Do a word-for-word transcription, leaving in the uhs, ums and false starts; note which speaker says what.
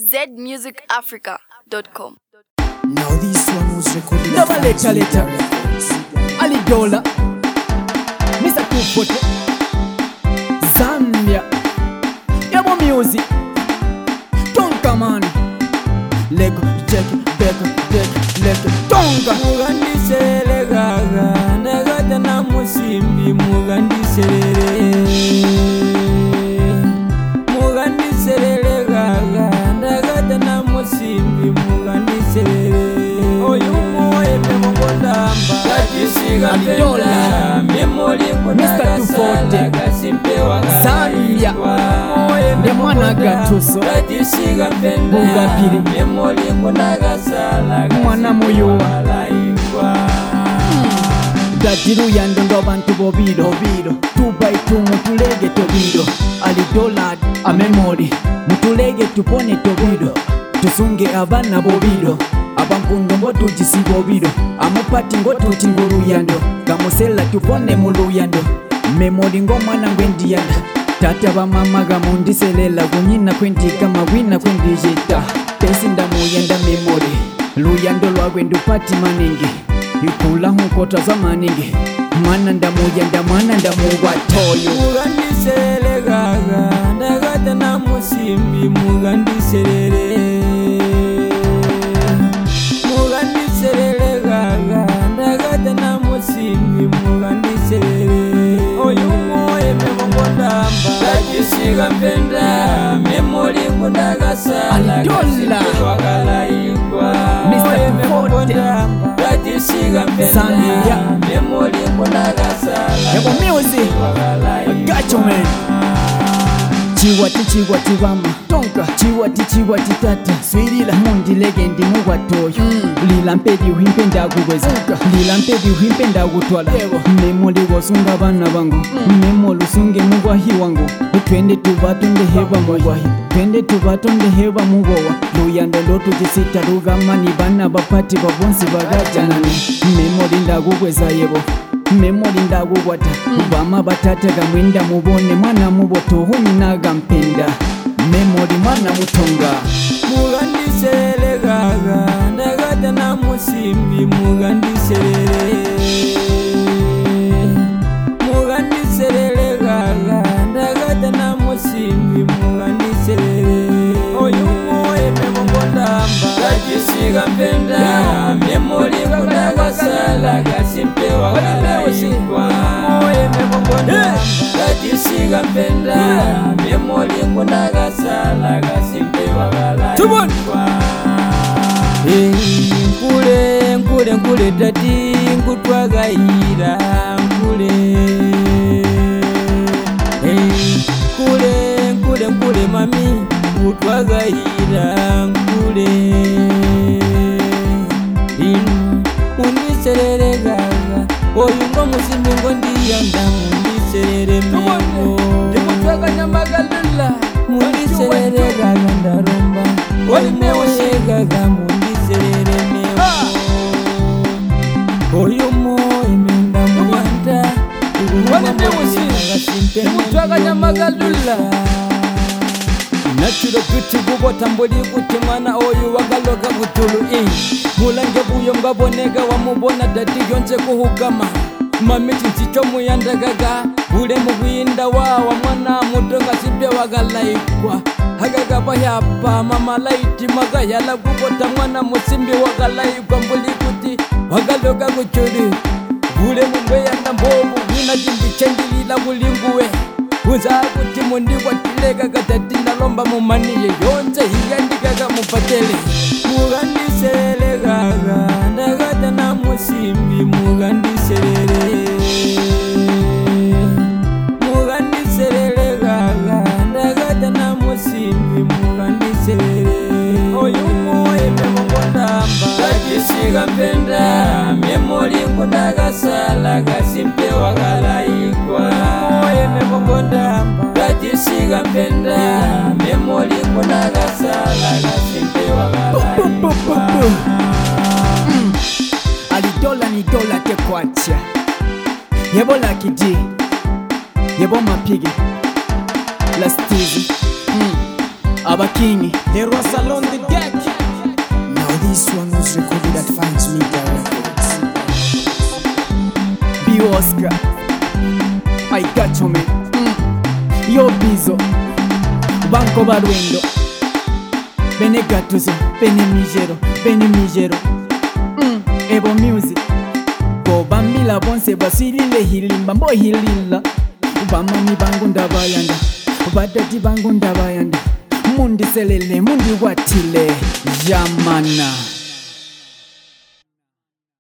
Speaker 1: z music africa dot com.
Speaker 2: Now this one was recorded.
Speaker 3: Never later, later. Ali Dola, Mister Kufote, Zambia, Yabo Music, Tonka man, Lego, check, Beko, check, Lego, Tonka.
Speaker 4: Mugandi sele gaga, nagata na musimbi. Mugandi sele, Mugandi sele gaga, nagata na musimbi. Mugandi sele. Oyumo eme mongondamba, kakisiga penda. Memori
Speaker 3: Mister Kufote, Zambia, Demwana Gatuso,
Speaker 4: kakisiga penda.
Speaker 3: Bugapiri,
Speaker 4: Memori kunagasala,
Speaker 3: Mwana Muyuwa. Gadiru yandondo abantu bobiro biro tubai tu mutulege tobiro Ali Dola a memory mutulege tupone tobiro tusunge abana bobiro abankundo mbotu jisibobiro amupati ngotu tinguru yando kamusela tupone muluyando memory ngomwana ngwendiyanda tata ba mama gamundiselela kunyina kwendika mawina kwendijeta pesinda muyanda memory luyando lwagwendu pati maningi ikula hukota za maningi mana ndamuja ndamwana ndamugwatoyo.
Speaker 4: Mugandi sele gaga, ndagata na musimbi. Mugandi sele, Mugandi sele gaga, ndagata na musimbi. Mugandi sele. Oyumo eme mongondamba, kakisiga penda. Memori kundagasala,
Speaker 3: Ali Dola,
Speaker 4: wakala ikwa.
Speaker 3: Mister Kufote,
Speaker 4: Zambia, Memori kunagasala.
Speaker 3: Yabo Music, Gacho man. Chiwati chiwati wama Tonka chiwati chiwati tata Swirila mundi legendi mugwatoyo mm. Lila mpedi uhimpe ndagugweza Lila mpedi uhimpe ndagutwala Memoli wasunga bana bangu mm. Memoli usunge mugwahi wangu Twende tubatonde heba mugwahi Twende tubatonde heba mugowa Luyando lotu jisita rugamani bana bapati babonsi bagajanani Memoli ndagugweza yebo Memori ndagugwata Ubama batatega mwenda mubone mwana muboto huni naga mpenda Memori mwana mutonga.
Speaker 4: Mugandi sele gaga, ndagata na musimbi. Mugandi sele, Mugandi sele gaga, ndagata na musimbi. Mugandi sele. Oyumo eme mongondamba, kakisiga penda. Memori kunagasala, kasimpe wakala ikwa. Eme mongondamba, kakisiga penda. Memori kunagasala, kasimpe wakala ikwa. Nkule, nkule, nkule tati, nkutwagayira. Nkule, nkule, nkule, nkule mami, nkutwagayira. Nkule, inu, undiserere gaga. Oyungo musimbi ngondiyanda. Mundiserere mengo, mundiserere gaga ndaromba. Oyumoye gaga mundiserere mengo. Oyumo emenda muyanda. Natural beauty gubo tambuli kuti mwana oyu wakaloka butulu in mulange buyo mbabonega wamubona dati yonze kuhugama mamiti nzicho muyandagaga ule mubinda wawa mwana mutonga sibye wagalaikwa hagaga bayapa mama laiti magayala gubota mwana musimbi wagalaikwa mbuli kuti wagaloka kuchuri ule mubeyanda mbobu wina jimbi chendilila mulinguwe Uza kuti mundi watilega gatati ndalomba mumaniye yonze hiyandikaga mupatele. Mugandi sele gaga, ndagata na musimbi. Mugandi sele, Mugandi sele gaga, ndagata na musimbi. Mugandi sele. Oyumo eme mongondamba, kakisiga penda. Memori kunagasala, kasimpe wakala ikwa. Eme mongondamba, kakisiga penda. Memori kunagasala, kasimpe wakala ikwa.
Speaker 3: mm. Ali Dola ni Dola tekwacha Yebo lakidi Yebo mapigi Lastizi mm. Aba Abakingi
Speaker 2: Leroy Salon the deck. Now this one was recorded at Fans Media Records.
Speaker 3: B Oscar, I got you man. Mm. Yo Bizo, Banco Baruendo, Bene Gatuzo, Bene Migero, Bene Migero. Mm. Ebo Music, Bo Bamila Bonse Basilile Hilimba Mbo Hilila, Bamami Bangu Ndabayanda, Badati Bangu Ndabayanda, Mundi Selele, Mundi Watile, Jamana.